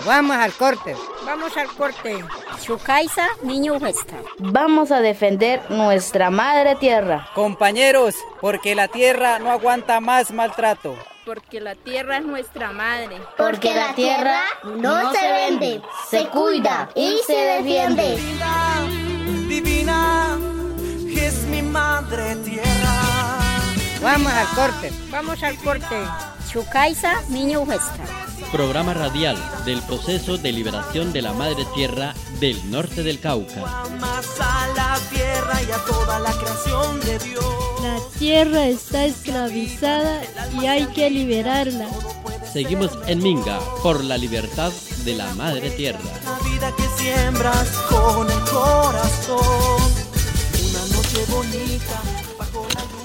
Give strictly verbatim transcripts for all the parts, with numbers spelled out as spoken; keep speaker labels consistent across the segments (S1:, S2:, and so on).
S1: Vamos al corte.
S2: Vamos al corte.
S3: Chukaisa, niño huesta.
S4: Vamos a defender nuestra madre tierra.
S5: Compañeros, porque la tierra no aguanta más maltrato.
S3: Porque la tierra es nuestra madre.
S6: Porque la tierra no se vende, se cuida y se defiende.
S7: Divina, divina, es mi madre tierra.
S1: Vamos al corte.
S2: Vamos al corte.
S3: Chukaisa, niño huesta.
S8: Programa radial del proceso de liberación de la madre tierra del norte del Cauca.
S7: Más a la tierra y a toda la creación de Dios.
S9: La tierra está esclavizada y hay que liberarla.
S8: Seguimos en Minga por la libertad de la madre tierra.
S7: La vida que siembras con el corazón. Una noche bonita bajo la luz.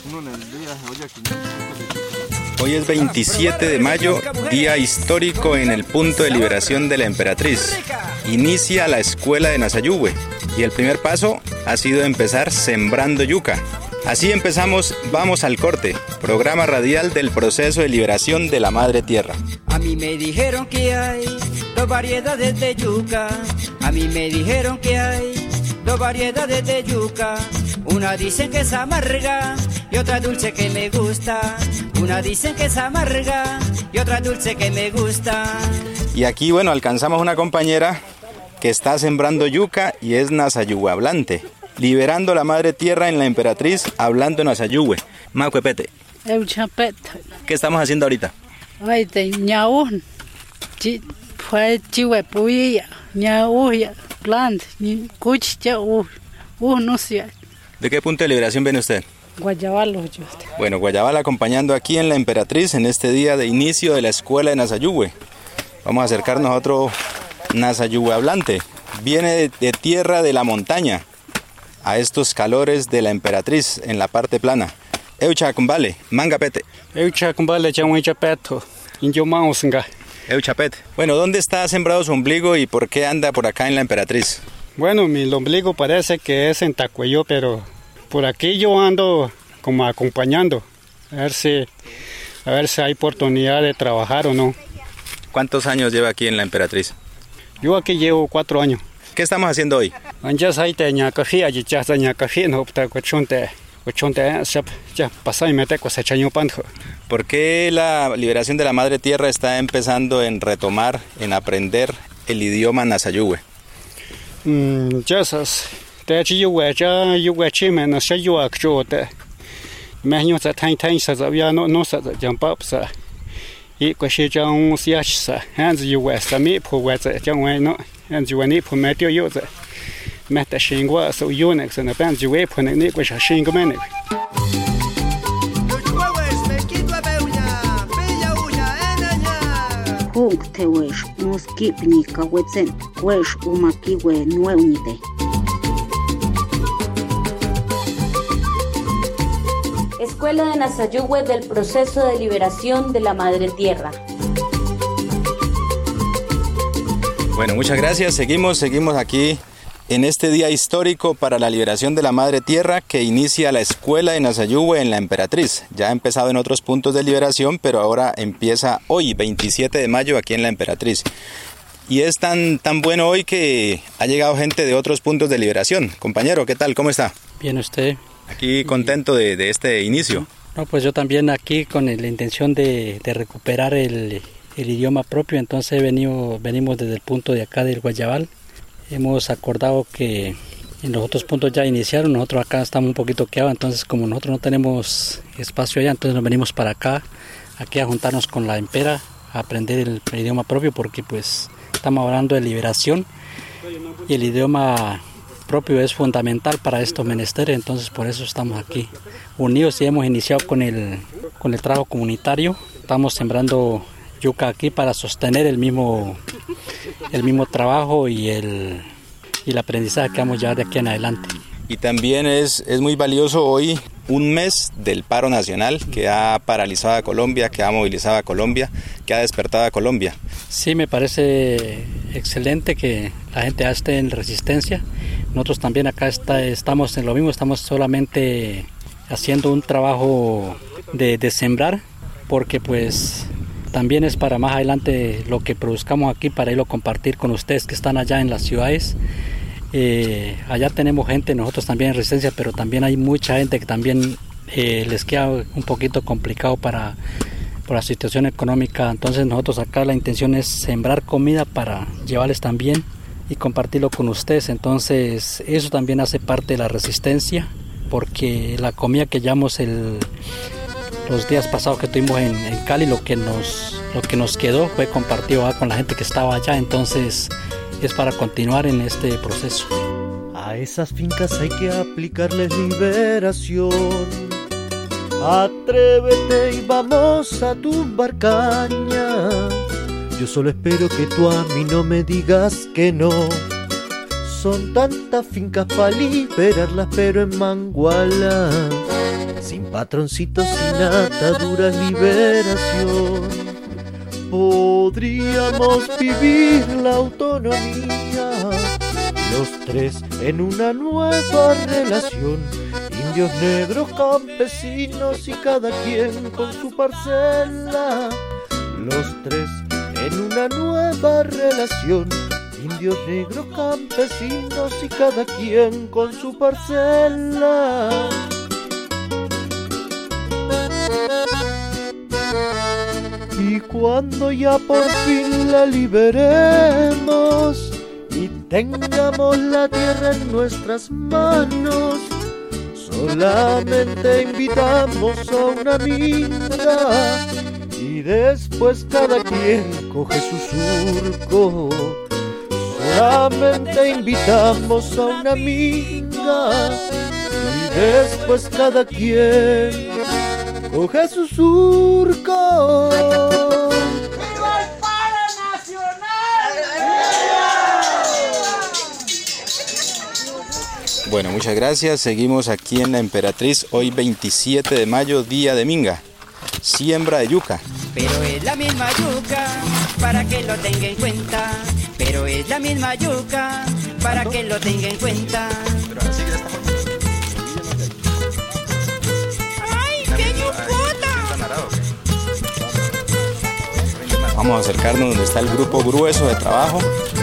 S10: Hoy es veintisiete de mayo, día histórico en el punto de liberación de la emperatriz. Inicia la escuela de Nazayugüe y el primer paso ha sido empezar sembrando yuca. Así empezamos Vamos al corte, programa radial del proceso de liberación de la madre tierra.
S5: A mí me dijeron que hay dos variedades de yuca. A mí me dijeron que hay dos variedades de yuca. Una dicen que es amarga y otra dulce que me gusta. Una dicen que es amarga y otra dulce que me gusta.
S10: Y aquí, bueno, alcanzamos una compañera que está sembrando yuca y es Nazayugüe hablante. Liberando la madre tierra en la emperatriz, hablando Nazayugüe. Macuepete.
S9: Euchapete.
S10: ¿Qué estamos haciendo ahorita?
S9: Ay, de ñaún. Fue chihuepuya, ñauya, plant, ni cuchilla, uh, uh, no sé.
S10: ¿De qué punto de liberación viene usted?
S9: Guayabal.
S10: Bueno, Guayabal acompañando aquí en la emperatriz en este día de inicio de la escuela de Nazayugüe. Vamos a acercarnos a otro Nazayugüe hablante. Viene de, de tierra de la montaña a estos calores de la emperatriz en la parte plana. Eucha cumbale, mangapete.
S11: Eucha cumbale, chamuichapeto, inyomausanga.
S10: Euchapet. Bueno, ¿dónde está sembrado su ombligo y por qué anda por acá en la emperatriz?
S11: Bueno, mi ombligo parece que es en Tacuello, pero por aquí yo ando como acompañando, a ver si, a ver si hay oportunidad de trabajar o no.
S10: ¿Cuántos años lleva aquí en la emperatriz?
S11: Yo aquí llevo cuatro años.
S10: ¿Qué estamos haciendo hoy? ¿Por qué la liberación de la madre tierra está empezando en retomar, en aprender el idioma Nazayugüe?
S11: Mm, ya sabes, te he dicho ya yo voy a chime no sé yo acto te me no se tan tan se sabía no no se jampa sa y que se ya un siasa hands you west a mí pues ya bueno hands you ni pues metió yo se mete shingwa so unix en el you we pues ni pues shingmen
S12: Hong te wesh moskipni ka wetzen wesh umaki we nueunite.
S4: Escuela de Nazayugüe del proceso de liberación de la madre tierra.
S10: Bueno, muchas gracias. Seguimos, seguimos aquí en este día histórico para la liberación de la madre tierra que inicia la escuela de Nazayugüe en la emperatriz. Ya ha empezado en otros puntos de liberación, pero ahora empieza hoy, veintisiete de mayo, aquí en la emperatriz. Y es tan, tan bueno hoy que ha llegado gente de otros puntos de liberación. Compañero, ¿qué tal? ¿Cómo está?
S13: Bien, ¿usted?
S10: Aquí contento de, de este inicio.
S13: No, pues yo también aquí con la intención de, de recuperar el, el idioma propio. Entonces venimos, venimos desde el punto de acá del Guayabal. Hemos acordado que en los otros puntos ya iniciaron, nosotros acá estamos un poquito quedados, entonces como nosotros no tenemos espacio allá, entonces nos venimos para acá, aquí a juntarnos con la empera, a aprender el, el idioma propio, porque pues estamos hablando de liberación y el idioma propio es fundamental para estos menesteres, entonces por eso estamos aquí unidos y hemos iniciado con el, con el trabajo comunitario, estamos sembrando yuca aquí para sostener el mismo, el mismo trabajo y el, y el aprendizaje que vamos a llevar de aquí en adelante.
S10: Y también es, es muy valioso hoy un mes del paro nacional que ha paralizado a Colombia, que ha movilizado a Colombia, que ha despertado a Colombia.
S13: Sí, me parece excelente que la gente esté en resistencia. Nosotros también acá está, estamos en lo mismo, estamos solamente haciendo un trabajo de, de sembrar, porque pues también es para más adelante lo que produzcamos aquí, para irlo a compartir con ustedes que están allá en las ciudades. Eh, allá tenemos gente, nosotros también en Resistencia, pero también hay mucha gente que también eh, les queda un poquito complicado para, por la situación económica. Entonces nosotros acá la intención es sembrar comida para llevarles también y compartirlo con ustedes. Entonces eso también hace parte de la Resistencia, porque la comida que llevamos el, los días pasados que estuvimos en, en Cali, lo que nos, lo que nos quedó fue compartido con la gente que estaba allá. Entonces es para continuar en este proceso.
S7: A esas fincas hay que aplicarles liberación. Atrévete y vamos a tumbar caña. Yo solo espero que tú a mí no me digas que no. Son tantas fincas para liberarlas, pero en Manguala, sin patroncitos, sin ataduras, liberación. Podríamos vivir la autonomía, los tres en una nueva relación. Indios, negros, campesinos y cada quien con su parcela. Los tres en una nueva relación. Indios, negros, campesinos y cada quien con su parcela. Y cuando ya por fin la liberemos y tengamos la tierra en nuestras manos, solamente invitamos a una minga y después cada quien coge su surco. Solamente invitamos a una minga y después cada quien coge su surco.
S14: ¡Viva el paro nacional!
S10: Bueno, muchas gracias. Seguimos aquí en La Emperatriz, hoy veintisiete de mayo, día de minga. Siembra de yuca.
S5: Pero es la misma yuca, para que lo tenga en cuenta. Pero es la misma yuca, para que lo tenga en cuenta.
S14: ¡Ay, qué yucota!
S10: Vamos a acercarnos donde está el grupo grueso de trabajo.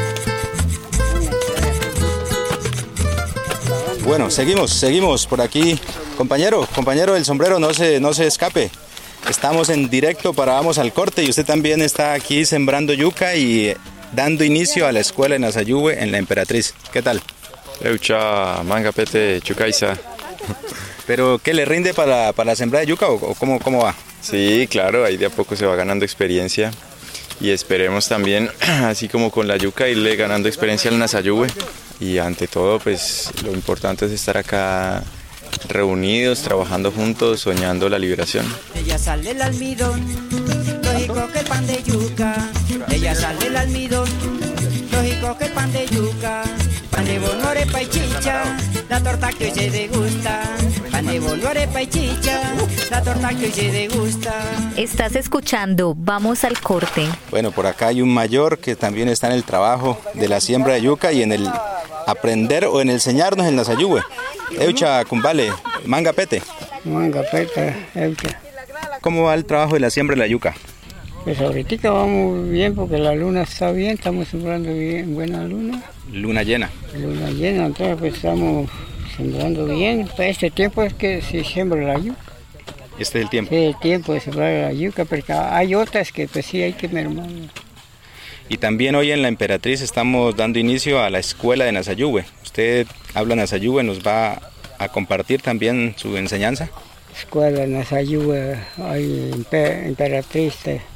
S10: Bueno, seguimos, seguimos por aquí. Compañero, compañero del sombrero, no se, no se escape. Estamos en directo para Vamos al Corte y usted también está aquí sembrando yuca y dando inicio a la escuela en Azayúe en La Emperatriz. ¿Qué tal?
S15: Eucha, manga, pete, chucaiza.
S10: ¿Pero qué le rinde para, para la sembrar de yuca o, o cómo, cómo va?
S15: Sí, claro, ahí de a poco se va ganando experiencia y esperemos también, así como con la yuca, irle ganando experiencia al Nazayúe. Y ante todo, pues lo importante es estar acá reunidos, trabajando juntos, soñando la liberación.
S5: Ella sale el almidón, lógico que el pan de yuca. Ella sale el almidón, lógico que el pan de yuca. Pan de bono, arepa y chicha, la torta que hoy se degusta. Pan de bono, arepa y chicha, la torta que hoy se degusta.
S16: Estás escuchando Vamos al Corte.
S10: Bueno, por acá hay un mayor que también está en el trabajo de la siembra de yuca y en el aprender o en enseñarnos en Nazayúe. Eucha, cumbale, manga pete.
S2: Manga pete, eucha.
S10: ¿Cómo va el trabajo de la siembra de la yuca?
S2: Pues ahorita vamos bien porque la luna está bien, estamos sembrando bien, buena luna.
S10: Luna llena.
S2: Luna llena, entonces pues estamos sembrando bien. Para este tiempo es que se siembra la yuca.
S10: Este es el tiempo.
S2: Sí, el tiempo de sembrar la yuca, porque hay otras que pues sí hay que mermar.
S10: Y también hoy en La Emperatriz estamos dando inicio a la escuela de Nazayúe. Usted habla Nazayúe, ¿nos va a compartir también su enseñanza?
S2: Escuela Nazayúe, hay Emperatriz,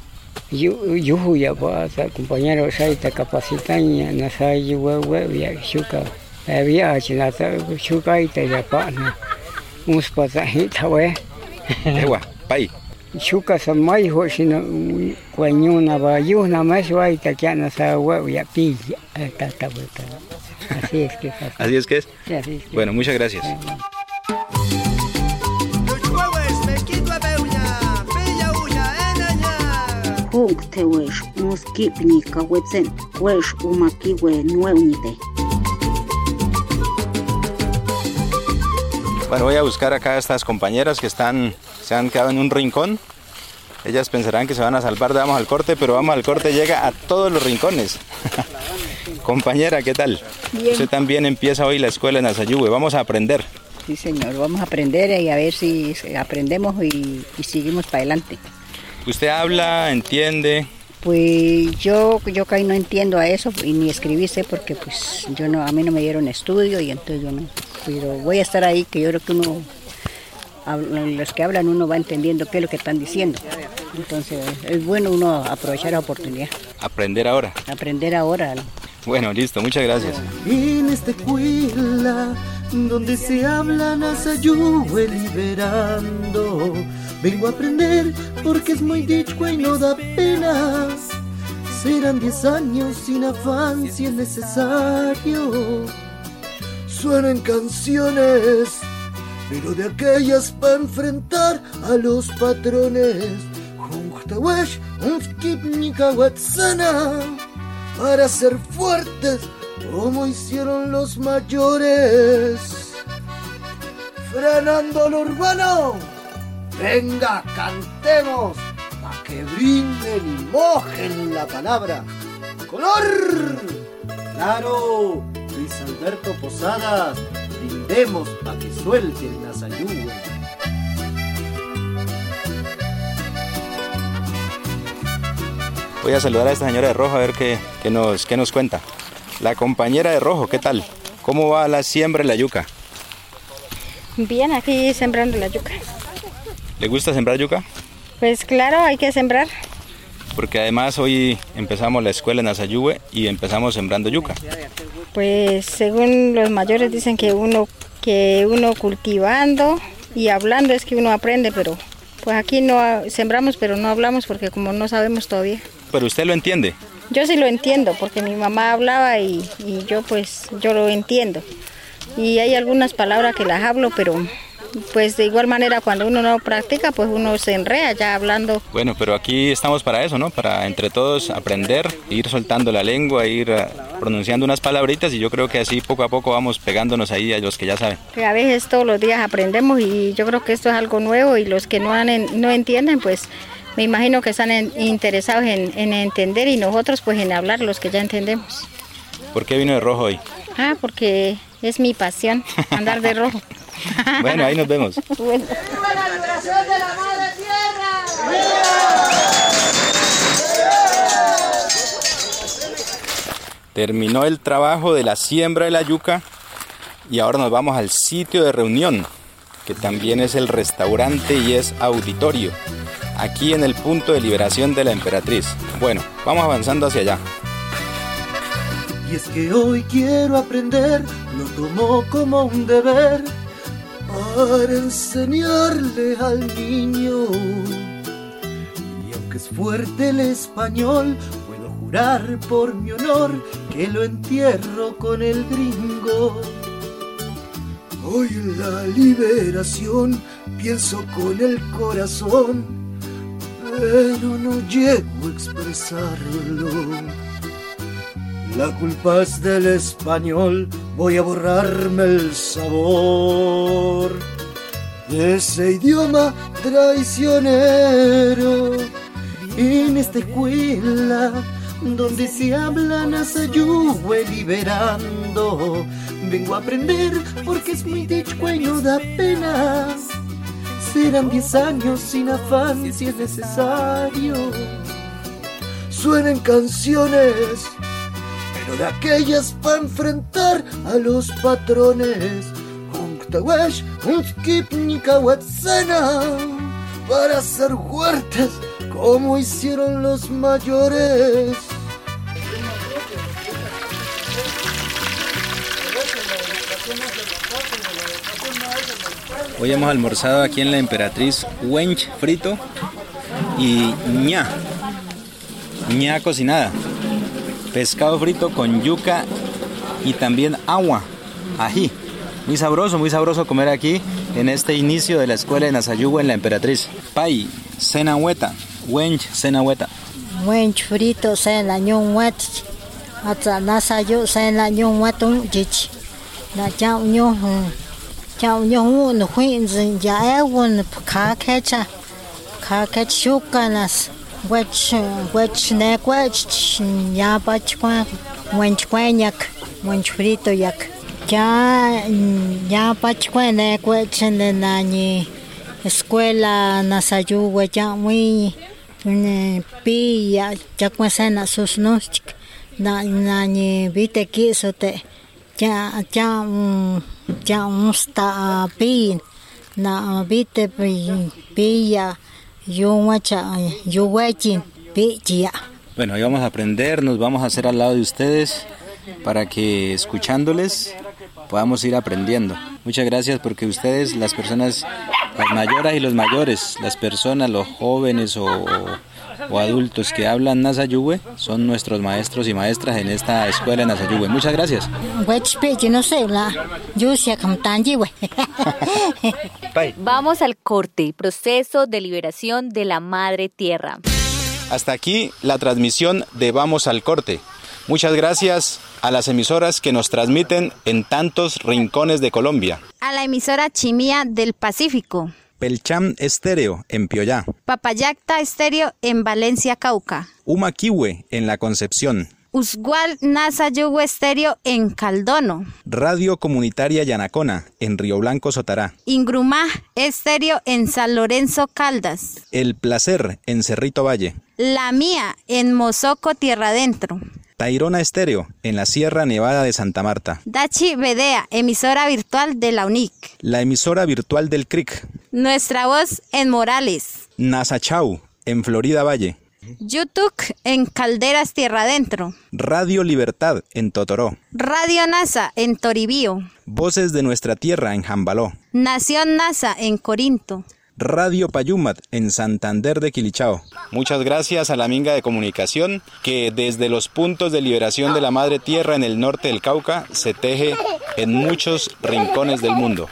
S2: yuju ya pasa, compañeros ahí te capacitan Nazayúe, ya chuca, había chinata, chuca y te ya pana, mus pasa hita we.
S10: Ewa, pai.
S2: Chuca sa mai ho sino cuañuna ba yuna más va y te queda sa huevo ya pilla, ta ta ta. Así es que pasa.
S10: Así es que es.
S2: Sí, así es que
S10: bueno, muchas gracias.
S12: Huk te wesh muskipni kawetzen wesh umaki we nueunite.
S10: Bueno, voy a buscar acá a estas compañeras que están, se han quedado en un rincón Ellas pensarán que se van a salvar de Vamos al Corte, pero Vamos al Corte llega a todos los rincones. Compañera, ¿qué tal?
S17: Bien.
S10: Usted también empieza hoy la escuela en Azayúe. Vamos a aprender.
S17: Sí, señor, vamos a aprender y a ver si aprendemos y, y seguimos para adelante.
S10: ¿Usted habla, entiende?
S17: Pues yo, yo casi no entiendo a eso y ni escribí sé porque pues yo no, a mí no me dieron estudio y entonces yo no. Pero voy a estar ahí, que yo creo que uno, los que hablan uno va entendiendo qué es lo que están diciendo. Entonces es bueno uno aprovechar la oportunidad.
S10: Aprender ahora.
S17: Aprender ahora.
S10: Bueno, listo, muchas gracias.
S7: En esta escuela donde se habla Nazayúe liberando, vengo a aprender porque es muy dicho y no da pena. Serán diez años sin afán si es necesario. Suenan canciones, pero de aquellas para enfrentar a los patrones. Juntawesh, Unskipnikawatsana, para ser fuertes como hicieron los mayores. Frenando lo urbano, venga, cantemos, pa' que brinden y mojen la palabra. ¡Color! ¡Claro! Luis Alberto Posadas, brindemos pa' que suelte el Nazayúe.
S10: Voy a saludar a esta señora de rojo a ver qué, qué, nos, qué nos cuenta. La compañera de rojo, ¿qué tal? ¿Cómo va la siembra de la yuca?
S18: Bien, aquí sembrando la yuca.
S10: ¿Le gusta sembrar yuca?
S18: Pues claro, hay que sembrar.
S10: Porque además hoy empezamos la escuela en Azayúe y empezamos sembrando yuca.
S18: Pues según los mayores dicen que uno, que uno cultivando y hablando es que uno aprende, pero pues aquí no sembramos, pero no hablamos porque como no sabemos todavía.
S10: ¿Pero usted lo entiende?
S18: Yo sí lo entiendo porque mi mamá hablaba y, y yo pues yo lo entiendo. Y hay algunas palabras que las hablo, pero pues de igual manera cuando uno no practica pues uno se enreda ya hablando.
S10: Bueno, pero aquí estamos para eso, ¿no? Para entre todos aprender, ir soltando la lengua, ir uh, pronunciando unas palabritas y yo creo que así poco a poco vamos pegándonos ahí a los que ya saben.
S18: A veces todos los días aprendemos y yo creo que esto es algo nuevo y los que no, han, no entienden pues me imagino que están en, interesados en, en entender y nosotros pues en hablar los que ya entendemos.
S10: ¿Por qué vino de rojo hoy?
S18: Ah, porque es mi pasión, andar de rojo.
S10: Bueno, ahí nos vemos.
S18: Bueno.
S14: ¡Viva la liberación de la madre tierra!
S10: Terminó el trabajo de la siembra de la yuca y ahora nos vamos al sitio de reunión, que también es el restaurante y es auditorio, aquí en el punto de liberación de la Emperatriz. Bueno, vamos avanzando hacia allá.
S7: Y es que hoy quiero aprender, lo tomo como un deber, para enseñarle al niño. Y aunque es fuerte el español, puedo jurar por mi honor que lo entierro con el gringo. Hoy en la liberación pienso con el corazón, pero no llego a expresarlo. La culpa es del español, voy a borrarme el sabor de ese idioma traicionero. En esta escuela donde se habla Nazayúe liberando, vengo a aprender porque es muy dicho y no da pena. Serán diez años sin afán si es necesario. Suenan canciones, pero de aquellas para enfrentar a los patrones. Juntawesh, Unskipnikawatsana, para ser fuertes como hicieron los mayores.
S10: Hoy hemos almorzado aquí en la Emperatriz wench frito y ña, ña cocinada. Pescado frito con yuca y también agua, ají. Muy sabroso, muy sabroso comer aquí en este inicio de la escuela de Nazayúe en la Emperatriz. Pai, cenahueta, wench cenahueta.
S19: Wench frito cenahueta, hasta Nazayúe cenahueta jich. La chao ño, chao ño no fue ya es un caquecha, Kakachhukanas, Wech, Wech, Nequech, Yapachua, Wenchqueñac, Wenchfrito yak. Ya, ya Pachquene, Wech, en la escuela Nasayuwe, ya muy pilla, ya cuesena sus noches, na, na, ni vite quiso te, ya, ya, ya, un sta pin, na vite pilla.
S10: Bueno, hoy vamos a aprender, nos vamos a hacer al lado de ustedes para que escuchándoles podamos ir aprendiendo. Muchas gracias porque ustedes, las personas, las mayoras y los mayores, las personas, los jóvenes o, o adultos que hablan Nasayuwe, son nuestros maestros y maestras en esta escuela en Nasayuwe. Muchas gracias.
S16: Vamos al corte, proceso de liberación de la Madre Tierra.
S10: Hasta aquí la transmisión de Vamos al corte. Muchas gracias a las emisoras que nos transmiten en tantos rincones de Colombia.
S18: A la emisora Chimía del Pacífico.
S10: Pelcham Estéreo en Pioyá.
S18: Papayacta Estéreo en Valencia, Cauca.
S10: Humaquiwe en La Concepción.
S18: Usgual Nasayuwe Estéreo en Caldono.
S10: Radio Comunitaria Yanacona en Río Blanco, Sotará.
S18: Ingrumá Estéreo en San Lorenzo, Caldas.
S10: El Placer en Cerrito Valle.
S18: La Mía en Mozoco, Tierra Adentro.
S10: Tairona Estéreo en la Sierra Nevada de Santa Marta.
S18: Dachi Bedea, emisora virtual de la U N I C.
S10: La emisora virtual del C R I C.
S18: Nuestra Voz en Morales.
S10: Nasachau en Florida Valle.
S18: YouTube en Calderas, Tierra Adentro.
S10: Radio Libertad en Totoró.
S18: Radio NASA en Toribío.
S10: Voces de Nuestra Tierra en Jambaló.
S18: Nación NASA en Corinto.
S10: Radio Payumat en Santander de Quilichao. Muchas gracias a la Minga de Comunicación que desde los puntos de liberación de la Madre Tierra en el norte del Cauca se teje en muchos rincones del mundo.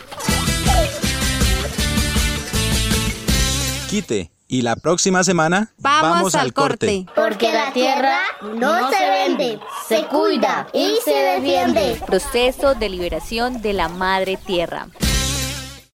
S10: Quite. Y la próxima semana
S18: vamos, vamos al, al corte.
S6: corte. Porque la tierra no se vende, se cuida y se defiende.
S16: Proceso de liberación de la Madre Tierra.